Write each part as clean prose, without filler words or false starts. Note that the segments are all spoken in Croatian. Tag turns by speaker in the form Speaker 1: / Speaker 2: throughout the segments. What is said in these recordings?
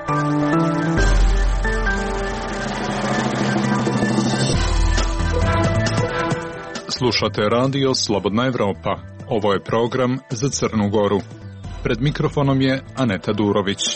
Speaker 1: Slušate radio Slobodna Evropa. Ovo je program za Crnu Goru. Pred mikrofonom je Aneta Durović.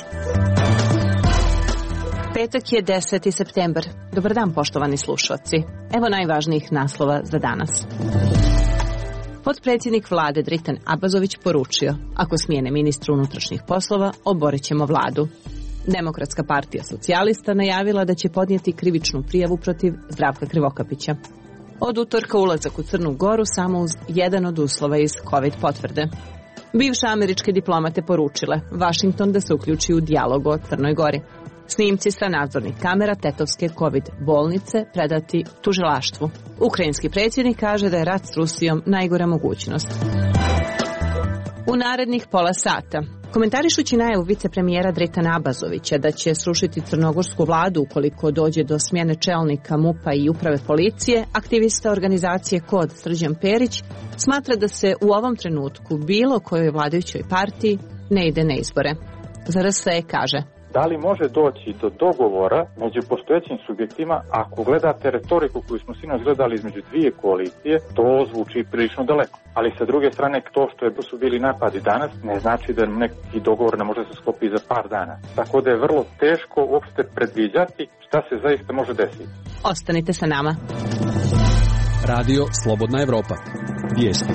Speaker 2: Petak je 10. septembar. Dobar dan, poštovani slušalci. Evo najvažnijih naslova za danas. Potpredsjednik vlade Dritan Abazović poručio: ako smijene ministra unutrašnjih poslova, oborit ćemo vladu. Demokratska partija socijalista najavila da će podnijeti krivičnu prijavu protiv Zdravka Krivokapića. Od utorka ulazak u Crnu Goru samo uz jedan od uslova iz COVID potvrde. Bivše američke diplomate poručile Washington da se uključi u dijalog o Crnoj Gori. Snimci sa nadzornih kamera tetovske COVID bolnice predati tužilaštvu. Ukrajinski predsjednik kaže da je rat s Rusijom najgora mogućnost. U narednih pola sata, komentarišući najavu vicepremijera Dritana Abazovića da će srušiti crnogorsku vladu ukoliko dođe do smjene čelnika MUP-a i uprave policije, aktivista organizacije KOD Srđan Perić smatra da se u ovom trenutku bilo kojoj vladajućoj partiji ne ide na izbore. Za RSE kaže:
Speaker 3: da li može doći do dogovora među postojećim subjektima? Ako gledate retoriku koju smo sinoć gledali između dvije koalicije, to zvuči prilično daleko. Ali sa druge strane, to što su bili napadi danas, ne znači da neki dogovor ne može se sklopiti za par dana. Tako da je vrlo teško uopšte predviđati šta se zaista može desiti.
Speaker 2: Ostanite sa nama.
Speaker 4: Radio Slobodna Evropa. Vijesti.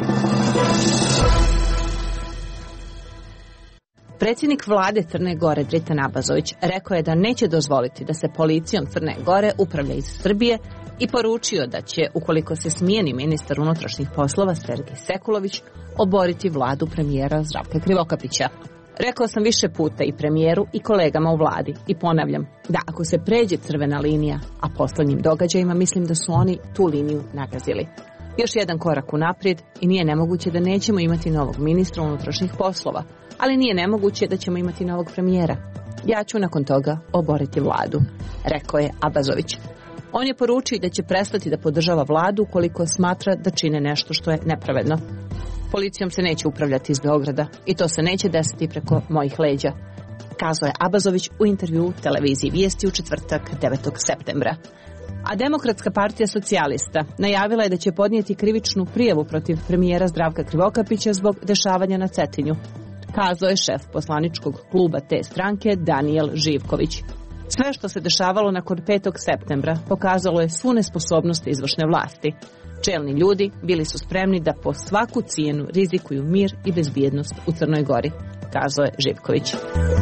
Speaker 2: Predsjednik vlade Crne Gore Dritan Abazović rekao je da neće dozvoliti da se policijom Crne Gore upravlja iz Srbije i poručio da će, ukoliko se smijeni ministar unutrašnjih poslova Sergej Sekulović, oboriti vladu premijera Zdravka Krivokapića. Rekao sam više puta i premijeru i kolegama u vladi i ponavljam da ako se pređe crvena linija, a posljednjim događajima mislim da su oni tu liniju nagazili. Još jedan korak unaprijed i nije nemoguće da nećemo imati novog ministra unutrašnjih poslova, ali nije nemoguće da ćemo imati novog premijera. Ja ću nakon toga oboriti vladu, rekao je Abazović. On je poručio da će prestati da podržava vladu ukoliko smatra da čine nešto što je nepravedno. Policijom se neće upravljati iz Beograda i to se neće desiti preko mojih leđa, kazao je Abazović u intervjuu televiziji Vijesti u četvrtak 9. septembra. A Demokratska partija socijalista najavila je da će podnijeti krivičnu prijavu protiv premijera Zdravka Krivokapića zbog dešavanja na Cetinju, kazao je šef poslaničkog kluba te stranke Danijel Živković. Sve što se dešavalo nakon 5. septembra pokazalo je svu nesposobnost izvršne vlasti. Čelni ljudi bili su spremni da po svaku cijenu rizikuju mir i bezbjednost u Crnoj Gori, kazao je Živković.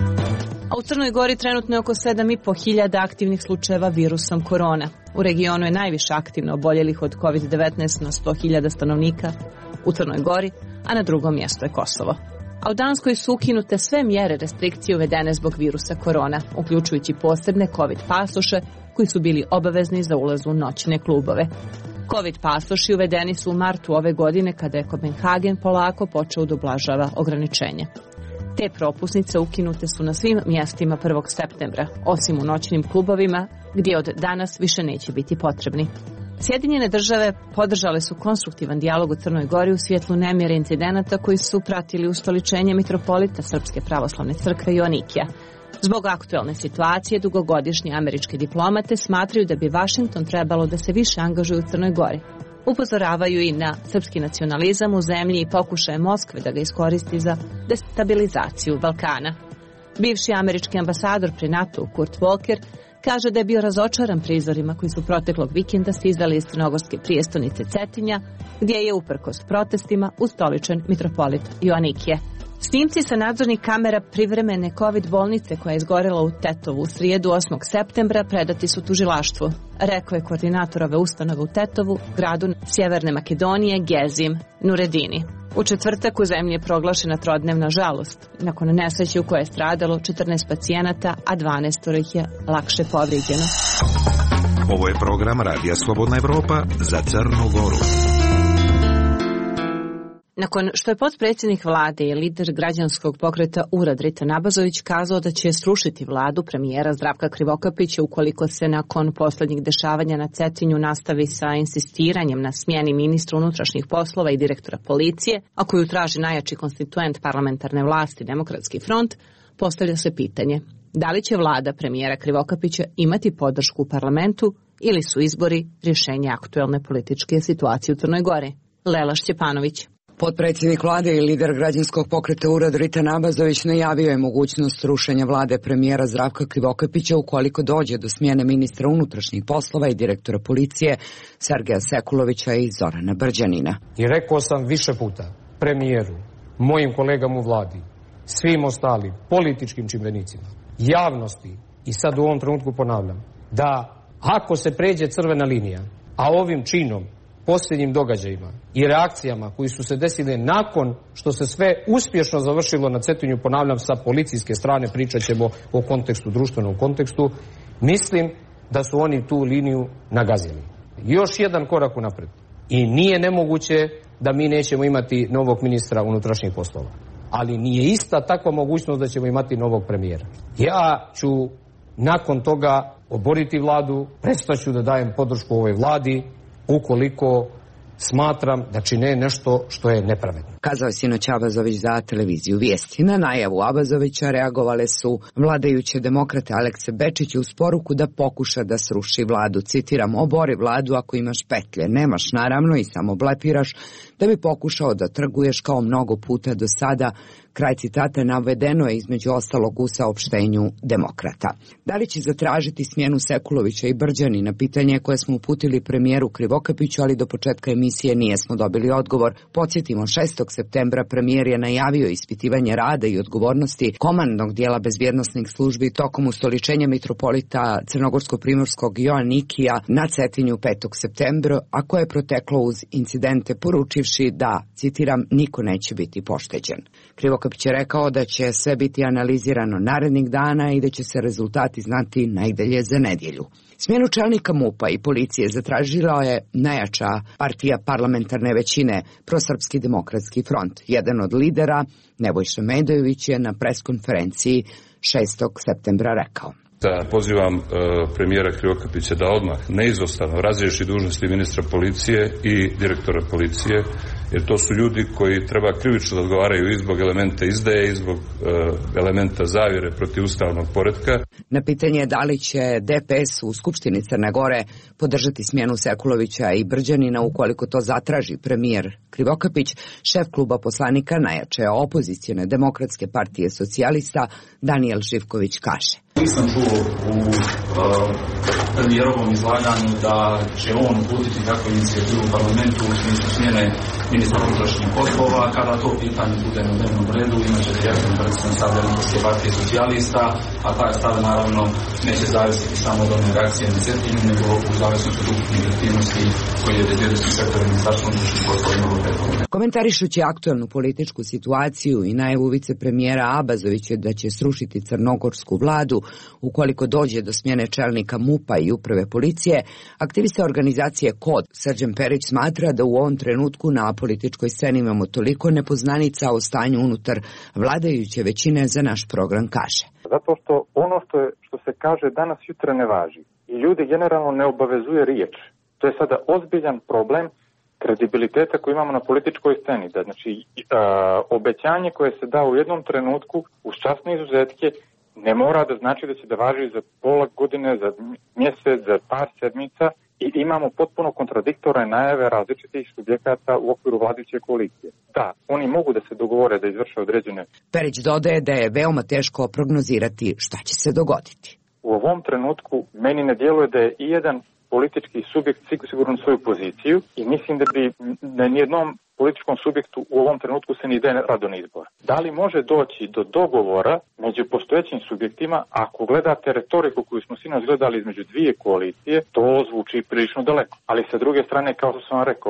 Speaker 2: A u Crnoj Gori trenutno je oko 7.500 aktivnih slučajeva virusom korona. U regionu je najviše aktivno oboljelih od COVID-19 na 100.000 stanovnika u Crnoj Gori, a na drugom mjestu je Kosovo. A u Danskoj su ukinute sve mjere restrikcije uvedene zbog virusa korona, uključujući posebne COVID pasoše koji su bili obavezni za ulaz u noćne klubove. COVID pasoši uvedeni su u martu ove godine kada je Kopenhagen polako počeo da ublažava ograničenje. Te propusnice ukinute su na svim mjestima 1. septembra, osim u noćnim klubovima gdje od danas više neće biti potrebni. Sjedinjene države podržale su konstruktivan dijalog u Crnoj Gori u svjetlu nemjere incidenata koji su pratili ustoličenje mitropolita Srpske pravoslavne crkve Joanikija. Zbog aktuelne situacije dugogodišnji američki diplomate smatraju da bi Washington trebalo da se više angažuje u Crnoj Gori. Upozoravaju i na srpski nacionalizam u zemlji i pokušaje Moskve da ga iskoristi za destabilizaciju Balkana. Bivši američki ambasador pri NATO Kurt Volker kaže da je bio razočaran prizorima koji su proteklog vikenda stizali iz crnogorske prijestolnice Cetinja, gdje je uprkos protestima ustoličen mitropolit Joanikije. Snimci sa nadzornih kamera privremene COVID bolnice koja je izgorela u Tetovu u srijedu 8. septembra predati su tužilaštvu, rekao je koordinator ove ustanove u Tetovu, gradu Sjeverne Makedonije, Gezim Nuredini. U četvrtak u zemlji je proglašena trodnevna žalost, nakon nesreće u kojoj je stradalo 14 pacijenata, a 12 ih je lakše povrijeđeno.
Speaker 5: Ovo je program Radija Slobodna Evropa za Crnu Goru.
Speaker 2: Nakon što je potpredsjednik vlade i lider građanskog pokreta URA Dritan Abazović kazao da će srušiti vladu premijera Zdravka Krivokapića ukoliko se nakon posljednjih dešavanja na Cetinju nastavi sa insistiranjem na smjeni ministra unutrašnjih poslova i direktora policije, a koju traži najjači konstituent parlamentarne vlasti Demokratski front, postavlja se pitanje Da li će vlada premijera Krivokapića imati podršku u parlamentu ili su izbori rješenje aktuelne političke situacije u Crnoj Gori? Lela Šćepanović.
Speaker 6: Potpredsjednik vlade i lider građanskog pokreta URA Dritan Abazović najavio je mogućnost rušenja vlade premijera Zdravka Krivokapića ukoliko dođe do smjene ministra unutrašnjih poslova i direktora policije Sergeja Sekulovića i Zorana Brđanina.
Speaker 7: I rekao sam više puta premijeru, mojim kolegama u vladi, svim ostalim političkim čimbenicima, javnosti i sad u ovom trenutku ponavljam da ako se pređe crvena linija, a ovim činom, posljednjim događajima i reakcijama koji su se desile nakon što se sve uspješno završilo na Cetinju, ponavljam, sa policijske strane, pričat ćemo o kontekstu, društvenom kontekstu, mislim da su oni tu liniju nagazili. Još jedan korak unaprijed. I nije nemoguće da mi nećemo imati novog ministra unutrašnjih poslova. Ali nije ista takva mogućnost da ćemo imati novog premijera. Ja ću nakon toga oboriti vladu, prestaću da dajem podršku ovoj vladi ukoliko smatram da čine nešto što je nepravedno.
Speaker 6: Kazao je sinoć Abazović za televiziju Vijesti. Na najavu Abazovića reagovale su vladajuće demokrate Alekse Bečić uz poruku da pokuša da sruši vladu. Citiram, obori vladu ako imaš petlje, nemaš naravno i samo blepiraš da bi pokušao da trguješ kao mnogo puta do sada. Kraj citata navedeno je između ostalog u saopštenju demokrata. Da li će zatražiti smjenu Sekulovića i Brđanina? Pitanje koje smo uputili premijeru Krivokapiću, ali do početka emisije nijesmo dobili odgovor. Podsjetimo, 6. septembra premijer je najavio ispitivanje rada i odgovornosti komandnog dijela bezbjednosnih službi tokom ustoličenja mitropolita Crnogorsko-primorskog Joanikija na Cetinju 5. septembra, a koje je proteklo uz incidente poručivši da, citiram, niko neće biti pošteđen. Krivokapić je rekao da će sve biti analizirano narednih dana i da će se rezultati znati najdalje za nedjelju. Smjenu čelnika MUP-a i policije zatražila je najjača partija parlamentarne većine, Prosrpski demokratski front. Jedan od lidera, Nebojša Medojević, je na preskonferenciji 6. septembra rekao:
Speaker 8: Da pozivam premijera Krivokapića da odmah neizostavno razriješi dužnosti ministra policije i direktora policije, jer to su ljudi koji treba krivično da odgovaraju i zbog elementa izdaje i zbog elementa zavjere protiv ustavnog poretka.
Speaker 6: Na pitanje da li će DPS u Skupštini Crne Gore podržati smjenu Sekulovića i Brđanina ukoliko to zatraži premijer Krivokapić, šef kluba poslanika najjače opozicijone demokratske partije socijalista Danijel Živković kaže:
Speaker 9: Nisam čuo u premijerovom izlaganju da će on uputiti takvu inicijativu u parlamentu u smislu smjene ministra unutrašnjih poslova. Kada to pitanje bude na dnevnom redu, imaće direktno predstavljen stav Demokratske partije socijalista, a taj stav naravno neće zavisiti samo od one reakcije na Cetinju, nego u zavisnosti od ukupnih aktivnosti koje je bezbjednosni sektor ministarstva unutrašnjih poslova imalo prethodne.
Speaker 6: Komentarišući aktualnu političku situaciju i najavu vicepremijera Abazovića da će srušiti crnogorsku vladu ukoliko dođe do smjene čelnika MUP-a i uprave policije, aktivista organizacije KOD Srđan Perić smatra da u ovom trenutku na političkoj sceni imamo toliko nepoznanica o stanju unutar vladajuće većine za naš program kaže.
Speaker 3: Zato što ono što se kaže danas jutra ne važi i ljudi generalno ne obavezuje riječ. To je sada ozbiljan problem kredibiliteta koji imamo na političkoj sceni. Da, znači, obećanje koje se da u jednom trenutku uz časne izuzetke ne mora da znači da će da važi za pola godine, za mjesec, za par sedmica i imamo potpuno kontradiktorne najave različitih subjekata u okviru vladajuće koalicije. Da, oni mogu da se dogovore da izvrše određene.
Speaker 6: Perić dodaje da je veoma teško prognozirati šta će se dogoditi.
Speaker 3: U ovom trenutku meni ne djeluje da je i jedan politički subjekt sigurno svoju poziciju i mislim da bi na nijednom političkom subjektu u ovom trenutku se ne ide rado na izbor. Da li može doći do dogovora među postojećim subjektima? Ako gledate retoriku koju smo sinoć gledali između dvije koalicije, to zvuči prilično daleko. Ali sa druge strane, kao što sam vam rekao,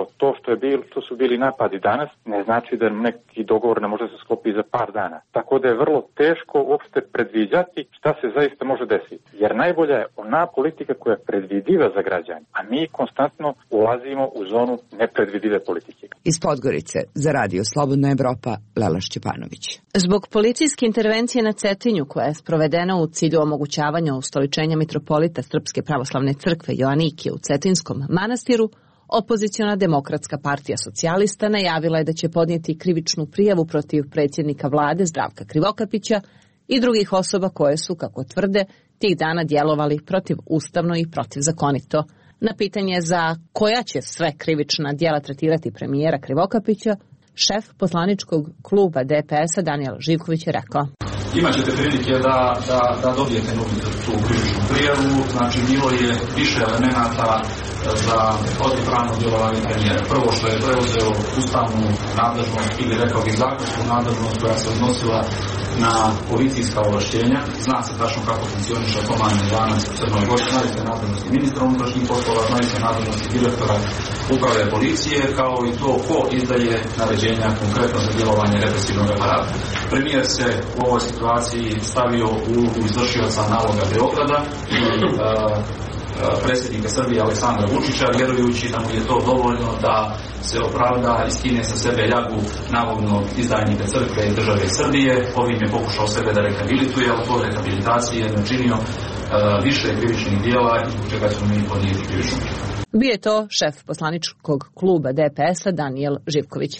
Speaker 3: to su bili napadi danas, ne znači da neki dogovor ne može se sklopiti za par dana. Tako da je vrlo teško uopšte predviđati šta se zaista može desiti. Jer najbolja je ona politika koja je predvidiva za građane, a mi konstantno ulazimo u zonu nepredvidive politike.
Speaker 6: Iz Podgorice za Radio Slobodna Evropa, Lela Šćepanović.
Speaker 2: Zbog policijske intervencije na Cetinju koja je sprovedena u cilju omogućavanja ustoličenja mitropolita Srpske pravoslavne crkve Joanikije u Cetinskom manastiru, opoziciona demokratska partija socijalista najavila je da će podnijeti krivičnu prijavu protiv predsjednika vlade Zdravka Krivokapića i drugih osoba koje su, kako tvrde, tih dana djelovali protivustavno i protivzakonito. Na pitanje za koja će sve krivična djela tretirati premijera Krivokapića, šef poslaničkog kluba DPS-a Danijel Živković je rekao:
Speaker 9: Imaćete prilike da dobijete tu krivičnu prijavu, znači bilo je više elemenata za protivpravno djelovanje premijera. Prvo što je preuzeo ustavnu nadležnost ili rekao bih zakonsku nadležnost koja se odnosila na policijska ovlaštenja. Zna se tačno kako funkcioniše komandni lanac u Crnoj Gori, znaju se nadležnosti ministra unutrašnjih poslova, znaju se nadležnosti direktora uprave policije, kao i to ko izdaje naređenja konkretno za djelovanje represivnog aparata. Premijer se u ovoj situaciji stavio u ulogu izvršioca naloga Beograda i predsjednika Srbije Aleksandra Vučića, vjerujući da mu je to dovoljno da se opravda i skine sa sebe ljagu navodnog izdajnika crkve i države Srbije. Ovim je pokušao sebe da rehabilituje, ali to rehabilitacije je načinio više krivičnih djela i zbog čega ćemo mi podnijeti krivičnu prijavu.
Speaker 2: Bio je to šef poslaničkog kluba DPS-a Danijel Živković.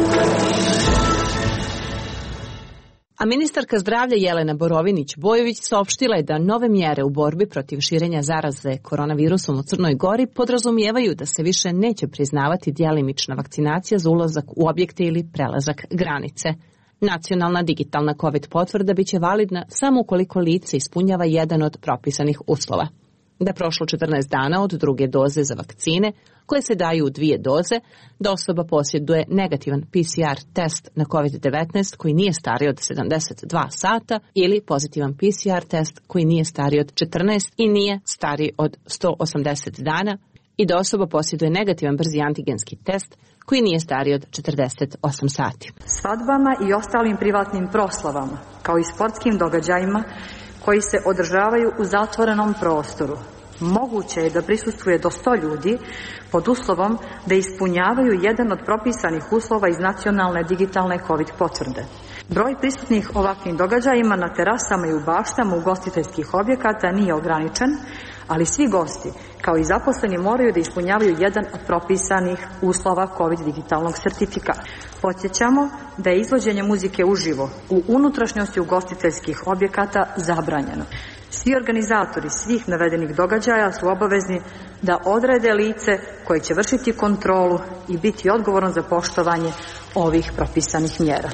Speaker 2: A ministarka zdravlja Jelena Borovinić-Bojović saopštila je da nove mjere u borbi protiv širenja zaraze koronavirusom u Crnoj Gori podrazumijevaju da se više neće priznavati djelimična vakcinacija za ulazak u objekte ili prelazak granice. Nacionalna digitalna COVID potvrda biće validna samo ukoliko lice ispunjava jedan od propisanih uslova. Da je prošlo 14 dana od druge doze za vakcine, koje se daju u 2 doze, da osoba posjeduje negativan PCR test na COVID-19 koji nije stariji od 72 sata ili pozitivan PCR test koji nije stariji od 14 i nije stariji od 180 dana i da osoba posjeduje negativan brzi antigenski test koji nije stariji od 48 sati.
Speaker 10: Svadbama i ostalim privatnim proslavama, kao i sportskim događajima koji se održavaju u zatvorenom prostoru, moguće je da prisustvuje do 100 ljudi pod uslovom da ispunjavaju jedan od propisanih uslova iz nacionalne digitalne COVID potvrde. Broj prisutnih ovakvim događajima na terasama i u baštama ugostiteljskih objekata nije ograničen, ali svi gosti, kao i zaposleni, moraju da ispunjavaju jedan od propisanih uslova COVID digitalnog sertifikata. Podsjećamo da je izvođenje muzike uživo u unutrašnjosti ugostiteljskih objekata zabranjeno. Svi organizatori svih navedenih događaja su obavezni da odrede lice koje će vršiti kontrolu i biti odgovorno za poštovanje ovih propisanih mjera.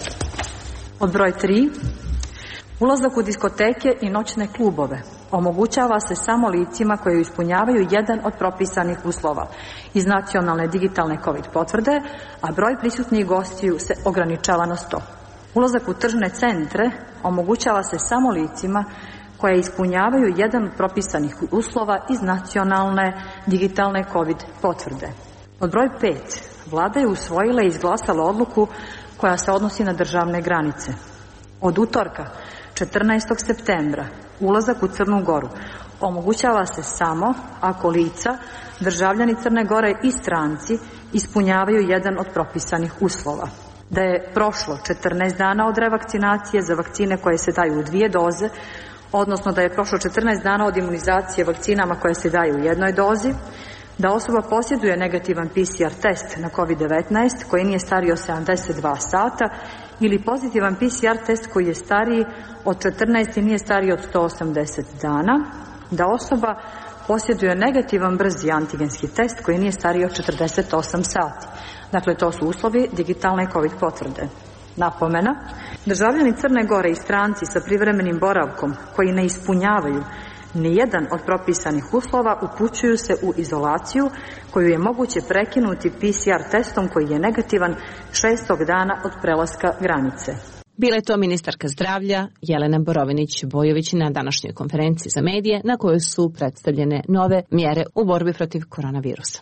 Speaker 10: Pod broj 3. Ulazak u diskoteke i noćne klubove omogućava se samo licima koje ispunjavaju jedan od propisanih uslova iz nacionalne digitalne COVID potvrde, a broj prisutnih gostiju se ograničava na 100. Ulazak u tržne centre omogućava se samo licima koje ispunjavaju jedan od propisanih uslova iz nacionalne digitalne COVID potvrde. Pod broj 5. Vlada je usvojila i izglasala odluku koja se odnosi na državne granice. Od utorka 14. septembra ulazak u Crnu Goru omogućava se samo ako lica, državljani Crne Gore i stranci ispunjavaju jedan od propisanih uslova. Da je prošlo 14 dana od revakcinacije za vakcine koje se daju u 2 doze, odnosno da je prošlo 14 dana od imunizacije vakcinama koje se daju u 1 dozi, da osoba posjeduje negativan PCR test na COVID-19 koji nije stariji od 72 sata ili pozitivan PCR test koji je stariji od 14 i nije stariji od 180 dana, da osoba posjeduje negativan brzi antigenski test koji nije stariji od 48 sati. Dakle, to su uslovi digitalne COVID potvrde. Napomena, državljani Crne Gore i stranci sa privremenim boravkom koji ne ispunjavaju nijedan od propisanih uslova upućuju se u izolaciju koju je moguće prekinuti PCR testom koji je negativan 6. dana od prelaska granice.
Speaker 2: Bila je to ministarka zdravlja Jelena Borovinić-Bojović na današnjoj konferenciji za medije na kojoj su predstavljene nove mjere u borbi protiv koronavirusa.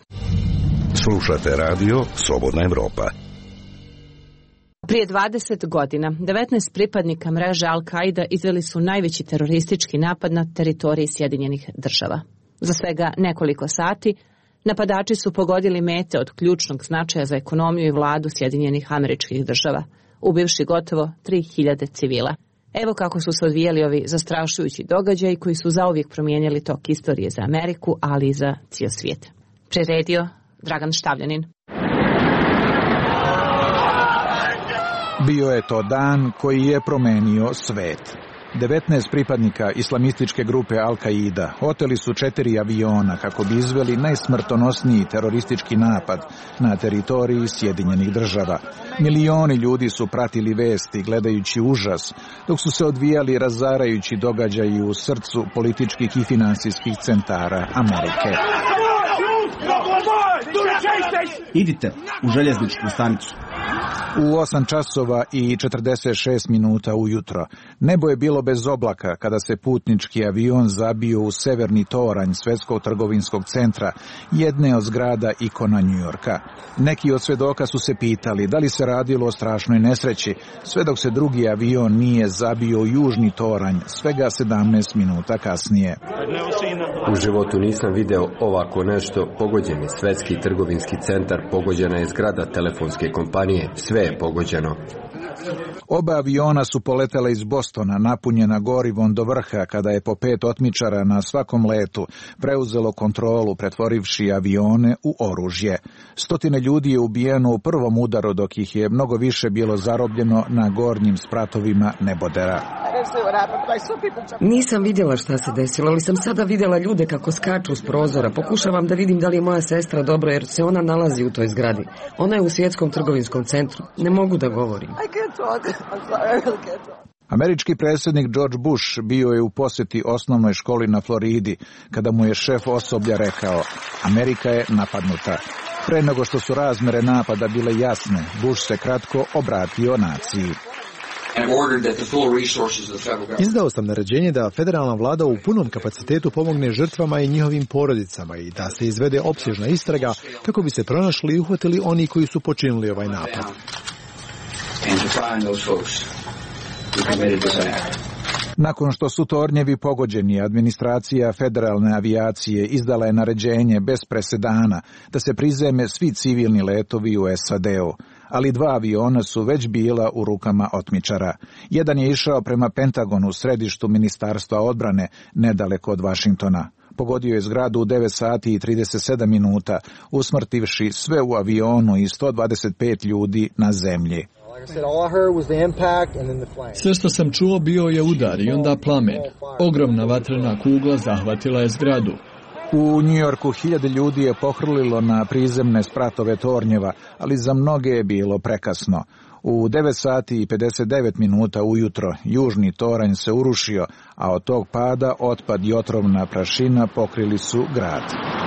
Speaker 5: Slušate radio Slobodna Evropa.
Speaker 2: Prije 20 godina 19 pripadnika mreže Al-Qaida izveli su najveći teroristički napad na teritoriji Sjedinjenih Država. Za svega nekoliko sati napadači su pogodili mete od ključnog značaja za ekonomiju i vladu Sjedinjenih Američkih Država, ubivši gotovo 3000 civila. Evo kako su se odvijali ovi zastrašujući događaji koji su zauvijek promijenili tok istorije za Ameriku, ali i za cijel svijet. Priredio Dragan Štavljanin.
Speaker 11: Bio je to dan koji je promenio svet.
Speaker 1: 19 pripadnika islamističke grupe Al-Qaida oteli su 4 aviona kako bi izveli najsmrtonosniji teroristički napad na teritoriji Sjedinjenih Država. Milioni ljudi su pratili vesti gledajući užas, dok su se odvijali razarajući događaji u srcu političkih i finansijskih centara Amerike.
Speaker 11: Idite u željezničku stanicu.
Speaker 1: U 8 časova i 46 minuta ujutro nebo je bilo bez oblaka kada se putnički avion zabio u severni toranj Svjetskog trgovinskog centra, jedne od zgrada ikona Njujorka. Neki od svedoka su se pitali da li se radilo o strašnoj nesreći, sve dok se drugi avion nije zabio u južni toranj svega 17 minuta kasnije.
Speaker 12: U životu nisam video ovako nešto. Pogođen je Svjetski trgovinski centar, pogođena je zgrada telefonske kompanije, sve je pogođeno.
Speaker 1: Oba aviona su poletela iz Bostona napunjena gorivom do vrha kada je po 5 otmičara na svakom letu preuzelo kontrolu pretvorivši avione u oružje. Stotine ljudi je ubijeno u prvom udaru dok ih je mnogo više bilo zarobljeno na gornjim spratovima nebodera.
Speaker 13: Nisam vidjela šta se desilo, ali sam sada vidjela ljude kako skaču s prozora. Pokušavam da vidim da li je moja sestra dobro jer se ona nalazi u toj zgradi. Ona je u Svjetskom trgovinskom centru. Ne mogu da govorim.
Speaker 1: Američki predsjednik George Bush bio je u posjeti osnovnoj školi na Floridi kada mu je šef osoblja rekao: Amerika je napadnuta. Pre nego što su razmere napada bile jasne, Bush se kratko obratio naciji.
Speaker 14: Izdao sam naređenje da federalna vlada u punom kapacitetu pomogne žrtvama i njihovim porodicama i da se izvede opsežna istraga kako bi se pronašli i uhvatili oni koji su počinili ovaj napad.
Speaker 1: Nakon što su tornjevi pogođeni, administracija federalne avijacije izdala je naređenje bez presedana da se prizeme svi civilni letovi u SAD-u, ali 2 aviona su već bila u rukama otmičara. Jedan je išao prema Pentagonu u središtu Ministarstva odbrane, nedaleko od Vašingtona. Pogodio je zgradu u 9 sati i 37 minuta, usmrtivši sve u avionu i 125 ljudi na zemlji.
Speaker 15: Sve što sam čuo bio je udar i onda plamen. Ogromna vatrena kugla zahvatila je zgradu.
Speaker 1: U Njujorku 1000 ljudi je pohrlilo na prizemne spratove tornjeva, ali za mnoge je bilo prekasno. U 9 sati i 59 minuta ujutro južni toranj se urušio, a od tog pada otpad i otrovna prašina pokrili su grad.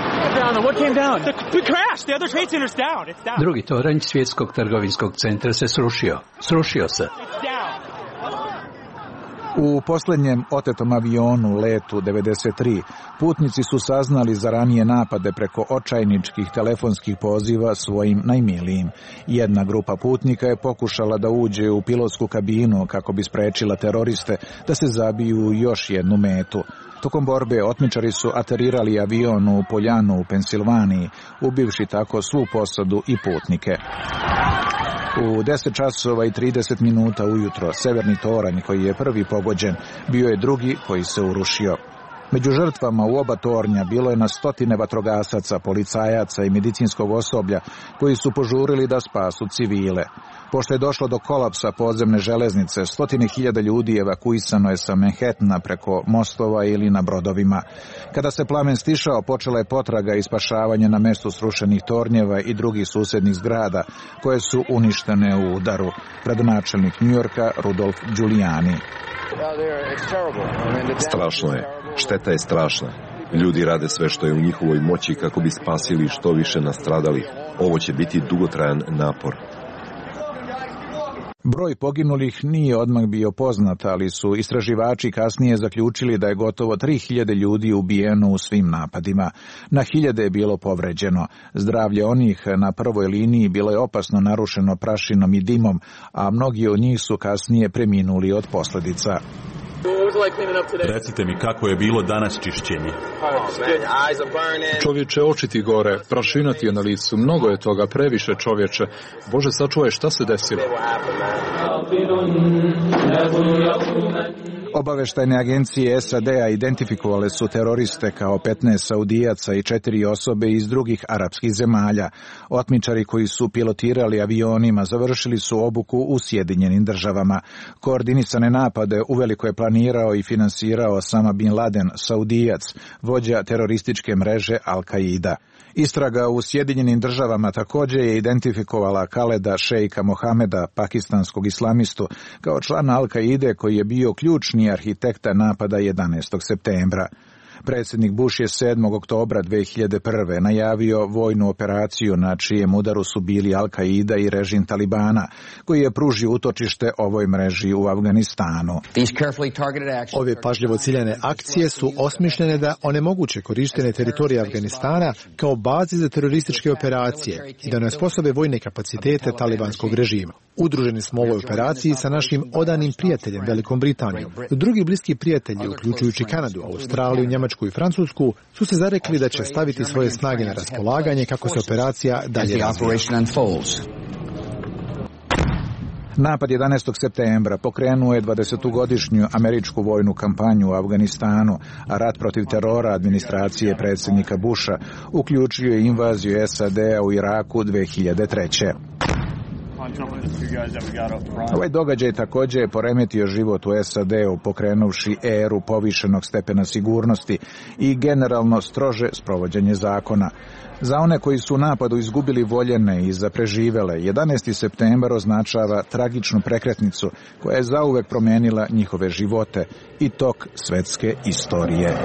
Speaker 16: Drugi toranj Svjetskog trgovinskog centra se srušio. Srušio se.
Speaker 1: U posljednjem otetom avionu, letu 93, putnici su saznali za ranije napade preko očajničkih telefonskih poziva svojim najmilijim. Jedna grupa putnika je pokušala da uđe u pilotsku kabinu kako bi sprečila teroriste da se zabiju u još jednu metu. Tokom borbe otmičari su aterirali avion u Poljanu u Pensilvaniji, ubivši tako svu posadu i putnike. U 10 časova i 30 minuta ujutro severni toranj koji je prvi pogođen bio je drugi koji se urušio. Među žrtvama u oba tornja bilo je na stotine vatrogasaca, policajaca i medicinskog osoblja koji su požurili da spasu civile. Pošto je došlo do kolapsa podzemne železnice, 100.000 ljudi evakuisano je sa Manhattana preko mostova ili na brodovima. Kada se plamen stišao, počela je potraga i spašavanje na mestu srušenih tornjeva i drugih susjednih zgrada, koje su uništene u udaru. Gradonačelnik Njujorka Rudolph Giuliani.
Speaker 17: Strašno je. Šteta je strašna. Ljudi rade sve što je u njihovoj moći kako bi spasili što više nastradalih. Ovo će biti dugotrajan napor.
Speaker 1: Broj poginulih nije odmah bio poznat, ali su istraživači kasnije zaključili da je gotovo 3000 ljudi ubijeno u svim napadima. Na 1000 je bilo povređeno. Zdravlje onih na prvoj liniji bilo je opasno narušeno prašinom i dimom, a mnogi od njih su kasnije preminuli od posljedica.
Speaker 18: Recite mi kako je bilo danas čišćenje.
Speaker 1: Čovječe, oči ti gore, prašina ti je na licu, mnogo je toga, previše čovječe. Bože, sačuvaj, šta se desilo? Obaveštajne agencije SAD-a identifikovale su teroriste kao 15 Saudijaca i 4 osobe iz drugih arapskih zemalja. Otmičari koji su pilotirali avionima završili su obuku u Sjedinjenim Državama. Koordinisane napade u velikoj planirao i finansirao Osama bin Laden, Saudijac, vođa terorističke mreže Al-Qaida. Istraga u Sjedinjenim Državama također je identifikovala Khaleda Šejka Mohameda, pakistanskog islamistu, kao člana Al-Qaide koji je bio ključni arhitekta napada 11. septembra. Predsjednik Bush je 7. oktobra 2001. najavio vojnu operaciju na čijem udaru su bili Al-Qaida i režim Talibana, koji je pružio utočište ovoj mreži u Afganistanu.
Speaker 14: Ove pažljivo ciljane akcije su osmišljene da onemoguće korištenje teritorija Afganistana kao bazi za terorističke operacije i da ne osposobe vojne kapacitete talibanskog režima. Udruženi smo u ovoj operaciji sa našim odanim prijateljem Velikom Britanijom. Drugi bliski prijatelji, uključujući Kanadu, Australiju, Njemačku i Francusku, su se zarekli da će staviti svoje snage na raspolaganje kako se operacija dalje razvija.
Speaker 1: Napad 11. septembra pokrenuo je 20-godišnju američku vojnu kampanju u Afganistanu, a rat protiv terora administracije predsjednika Busha uključio je invaziju SAD-a u Iraku 2003. Ovaj događaj također je poremetio život u SAD-u, pokrenuvši eru povišenog stepena sigurnosti i generalno strože sprovođenje zakona. Za one koji su u napadu izgubili voljene i za preživele, 11. septembar označava tragičnu prekretnicu koja je zauvek promijenila njihove živote i tok svetske istorije.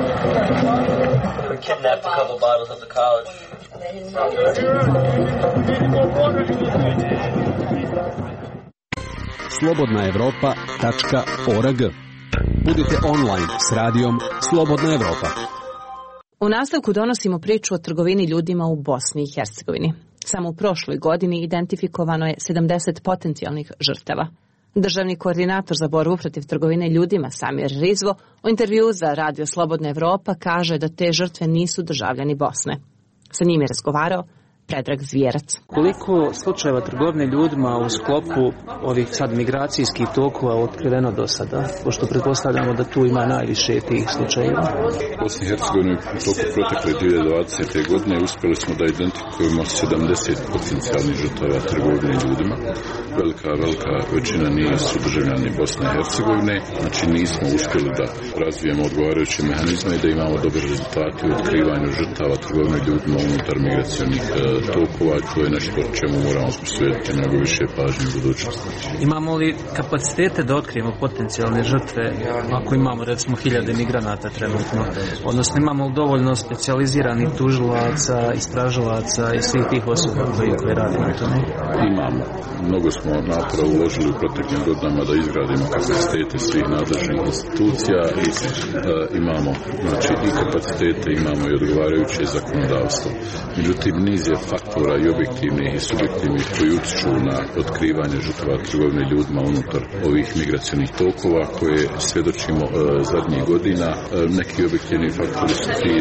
Speaker 4: slobodnaevropa.org. Budite online s radijom Slobodna Evropa.
Speaker 2: U nastavku donosimo priču o trgovini ljudima u Bosni i Hercegovini. Samo u prošloj godini identifikovano je 70 potencijalnih žrtava. Državni koordinator za borbu protiv trgovine ljudima Samir Rizvo u intervjuu za Radio Slobodna Evropa kaže da te žrtve nisu državljani Bosne. Sa njim je razgovarao Predrag Zvijerac.
Speaker 19: Koliko slučajeva trgovine ljudima u sklopu ovih sad migracijskih tokova otkriveno do sada, pošto pretpostavljamo da tu ima najviše tih slučajeva?
Speaker 8: U Bosni i Hercegovini u toku protekle 2020. godine uspjeli smo da identifikujemo 70 potencijalnih žrtava trgovine ljudima. Velika većina nisu državljani Bosne i Hercegovine, znači nismo uspjeli da razvijemo odgovarajuće mehanizme i da imamo dobre rezultate u otkrivanju žrtava trgovine ljudima unutar migracionih tokova. To je nešto čemu moramo posvetiti mnogo više pažnje u budućnosti.
Speaker 19: Imamo li kapacitete da otkrijemo potencijalne žrtve ako imamo recimo 1000 migranata trenutno? Odnosno imamo li dovoljno specijaliziranih tužilaca, istražilaca i svih tih osoba koji rade na tome?
Speaker 8: Imamo. Mnogo smo napora uložili u proteklim godinama da izgradimo kapacitete svih nadležnih institucija i imamo znači, i kapacitete, imamo i odgovarajuće zakonodavstvo. Međutim, niz je faktora i objektivnih i subjektivnih koji utječu na otkrivanje žrtava trgovine ljudima unutar ovih migracionih tokova koje svjedočimo zadnjih godina. Neki objektivni faktori su ti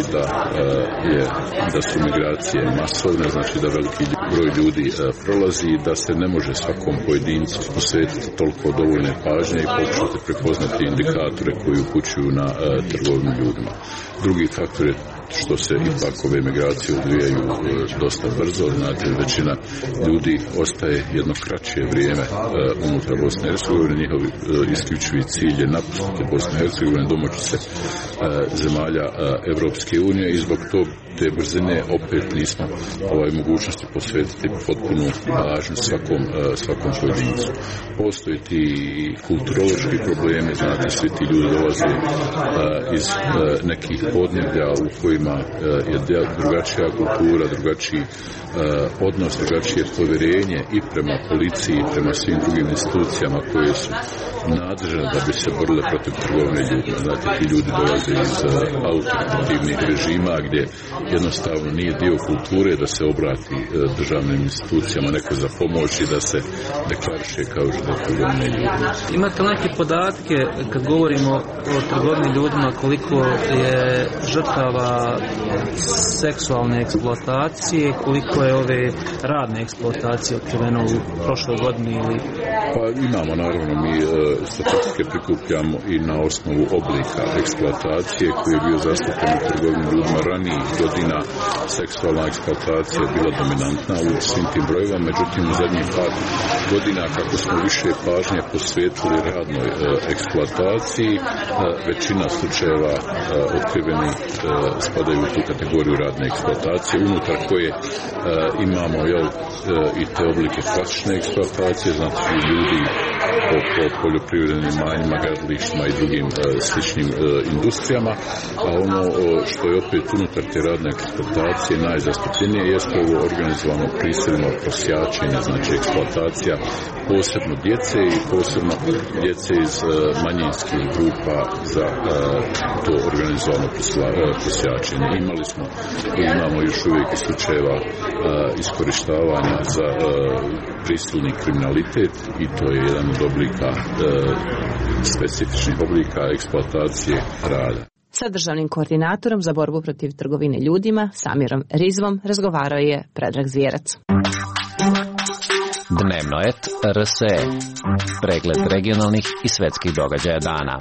Speaker 8: da su migracije masovne, znači da veliki broj ljudi prolazi, da se ne može svakom pojedincu posvetiti toliko dovoljne pažnje i pokušati prepoznati indikatore koji upućuju na trgovinu ljudima. Drugi faktor je što se ipak ove migracije odvijaju dosta brzo, znate, većina ljudi ostaje jedno kraće vrijeme unutar Bosne i Hercegovine, njihov isključivi cilj je napustiti Bosnu i Hercegovinu, domoći se zemalja Evropske unije i zbog te brzine opet nismo mogućnosti posvetiti potpunu pažnju svakom pojedincu. Postoji ti kulturološki problemi, znate, svi ti ljudi dolaze iz nekih podneblja u kojima je drugačija kultura, drugačiji odnos, drugačije povjerenje i prema policiji i prema svim drugim institucijama koje su nadležne da bi se borile protiv trgovine ljudima. Znate, ti ljudi dolaze iz autoritativnih režima gdje jednostavno nije dio kulture da se obrati državnim institucijama neko za pomoć i da se deklariše kao žrtva trgovine ljudima.
Speaker 19: Imate neke podatke kad govorimo o trgovini ljudima koliko je žrtava seksualne eksploatacije, koliko je ove radne eksploatacije otkriveno u prošloj godini ili
Speaker 8: Pa imamo, naravno, mi statistike prikupljamo i na osnovu oblika eksploatacije koji je bio zastupljen u trgovini ljudima ranijih godina. Seksualna eksploatacija je bila dominantna u svim tim brojevima, međutim u zadnjih par godina kako smo više pažnje posvetili radnoj eksploataciji, većina slučajeva otkrivenih spadaju u tu kategoriju radne eksploatacije, unutar koje imamo i te oblike klasične eksploatacije, znači ljudi po poljoprivrednim imanjima, gradilištima i drugim sličnim industrijama, a ono što je opet unutar te radne eksploatacije najzastupljenije jeste ovo organizovano prisilno prosjačenje, znači eksploatacija posebno djece i posebno djece iz manjinskih grupa za to organizovano prosjačenje. Imali smo i imamo još uvijek slučajeva iskorištavanja za prisilni kriminalitet i to je jedan od oblika, specifičnih oblika eksploatacije rada.
Speaker 2: Sa državnim koordinatorom za borbu protiv trgovine ljudima, Samirom Rizvom, razgovarao je Predrag Zvijerac.
Speaker 20: Dnevnoet RSE. Pregled regionalnih i svetskih događaja dana.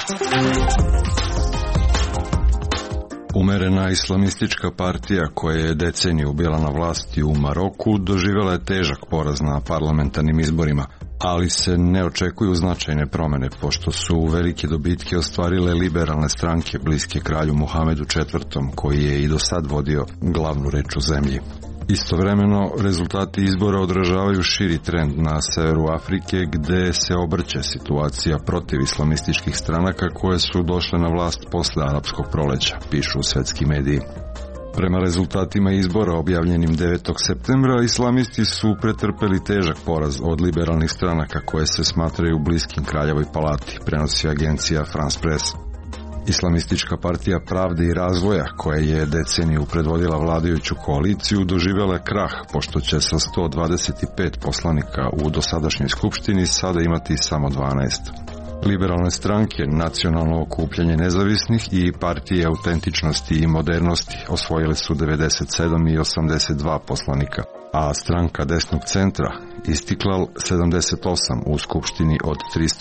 Speaker 21: Umerena islamistička partija koja je deceniju bila na vlasti u Maroku doživjela je težak poraz na parlamentarnim izborima, ali se ne očekuju značajne promjene pošto su velike dobitke ostvarile liberalne stranke bliske kralju Muhamedu IV, koji je i do sad vodio glavnu reč u zemlji. Istovremeno, rezultati izbora odražavaju širi trend na severu Afrike gdje se obrće situacija protiv islamističkih stranaka koje su došle na vlast posle arapskog proleća, pišu svetski mediji. Prema rezultatima izbora objavljenim 9. septembra, islamisti su pretrpeli težak poraz od liberalnih stranaka koje se smatraju bliskim kraljevoj palati, prenosi agencija France Press. Islamistička partija Pravde i razvoja, koja je deceniju predvodila vladajuću koaliciju, doživjela je krah, pošto će sa 125 poslanika u dosadašnjoj skupštini sada imati samo 12. Liberalne stranke, Nacionalno okupljanje nezavisnih i Partije autentičnosti i modernosti osvojile su 97 i 82 poslanika, a stranka desnog centra Istiklal 78 u skupštini od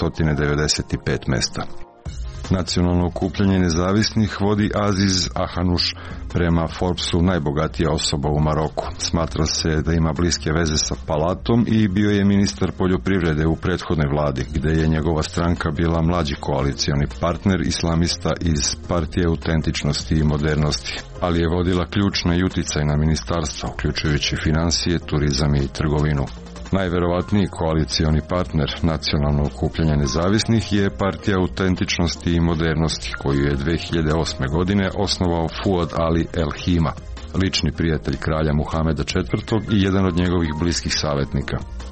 Speaker 21: 395 mesta. Nacionalno okupljanje nezavisnih vodi Aziz Ahanuš, prema Forbesu najbogatija osoba u Maroku. Smatra se da ima bliske veze sa palatom i bio je ministar poljoprivrede u prethodnoj vladi, gdje je njegova stranka bila mlađi koalicioni partner islamista iz Partije autentičnosti i modernosti, ali je vodila ključna i uticajna ministarstva, uključujući financije, turizam i trgovinu. Najverovatniji koalicioni partner Nacionalno okupljanje nezavisnih je Partija autentičnosti i modernosti, koju je 2008. godine osnovao Fuad Ali El Hima, lični prijatelj kralja Muhameda IV i jedan od njegovih bliskih savjetnika.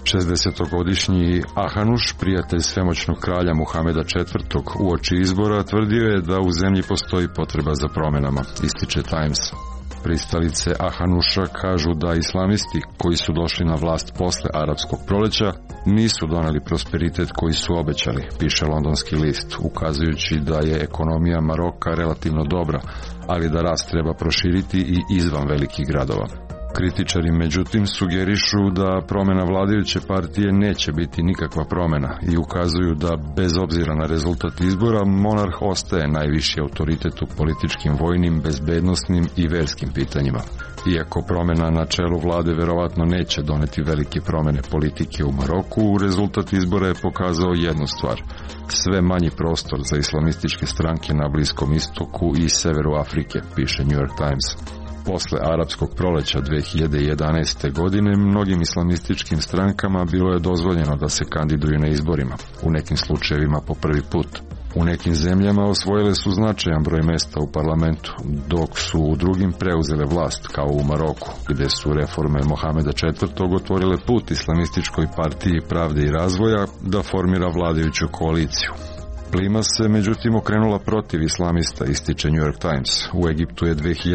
Speaker 21: 60-godišnji Ahanuš, prijatelj svemoćnog kralja Muhameda IV uoči izbora, tvrdio je da u zemlji postoji potreba za promjenama, ističe Times. Pristalice Ahanuša kažu da islamisti koji su došli na vlast posle arapskog proleća nisu doneli prosperitet koji su obećali, piše londonski list, ukazujući da je ekonomija Maroka relativno dobra, ali da rast treba proširiti i izvan velikih gradova. Kritičari međutim sugerišu da promjena vladajuće partije neće biti nikakva promjena i ukazuju da bez obzira na rezultat izbora monarh ostaje najviši autoritet u političkim, vojnim, bezbednosnim i verskim pitanjima. Iako promjena na čelu vlade verovatno neće doneti velike promjene politike u Maroku, rezultat izbora je pokazao jednu stvar: sve manji prostor za islamističke stranke na Bliskom istoku i severu Afrike, piše New York Times. Posle arapskog proleća 2011. godine mnogim islamističkim strankama bilo je dozvoljeno da se kandiduju na izborima, u nekim slučajevima po prvi put. U nekim zemljama osvojile su značajan broj mesta u parlamentu, dok su u drugim preuzele vlast, kao u Maroku, gdje su reforme Mohameda IV otvorile put islamističkoj partiji Pravde i razvoja da formira vladajuću koaliciju. Klima se međutim okrenula protiv islamista, ističe New York Times. U Egiptu je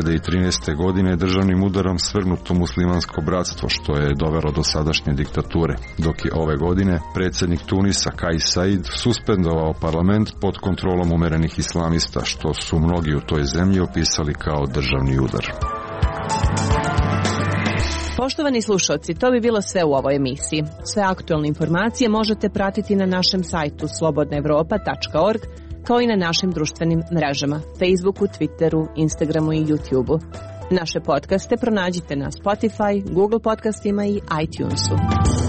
Speaker 21: 2013. godine državnim udarom svrgnuto muslimansko bratstvo, što je dovelo do sadašnje diktature, dok je ove godine predsjednik Tunisa Kais Saied suspendovao parlament pod kontrolom umerenih islamista, što su mnogi u toj zemlji opisali kao državni udar.
Speaker 2: Poštovani slušalci, to bi bilo sve u ovoj emisiji. Sve aktualne informacije možete pratiti na našem sajtu slobodnaevropa.org, kao i na našim društvenim mrežama, Facebooku, Twitteru, Instagramu i YouTubeu. Naše podcaste pronađite na Spotify, Google podcastima i iTunesu.